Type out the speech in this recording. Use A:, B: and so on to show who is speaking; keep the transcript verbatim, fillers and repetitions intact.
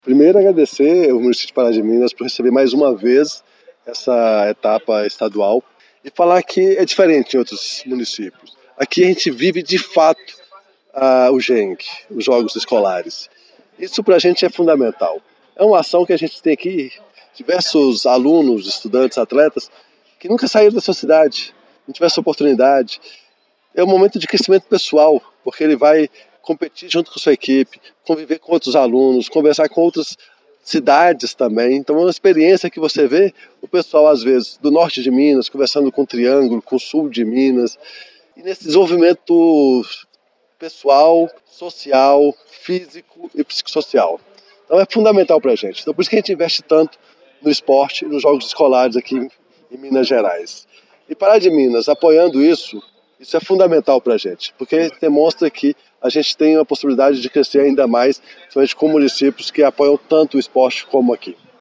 A: Primeiro, agradecer o município de Pará de Minas por receber mais uma vez essa etapa estadual e falar que é diferente em outros municípios. Aqui a gente vive de fato ah, o G E N C, os Jogos Escolares. Isso para a gente é fundamental. É uma ação que a gente tem aqui, diversos alunos, estudantes, atletas, que nunca saíram da sua cidade, não tiveram essa oportunidade. É um momento de crescimento pessoal, porque ele vai competir junto com sua equipe, conviver com outros alunos, conversar com outras cidades também. Então é uma experiência que você vê o pessoal, às vezes, do norte de Minas, conversando com o Triângulo, com o sul de Minas. E nesse desenvolvimento pessoal, social, físico e psicossocial. Então é fundamental para a gente. Então por isso que a gente investe tanto no esporte e nos jogos escolares aqui em Minas Gerais. E Pará de Minas, apoiando isso, isso é fundamental para a gente, porque demonstra que a gente tem a possibilidade de crescer ainda mais, principalmente com municípios que apoiam tanto o esporte como aqui.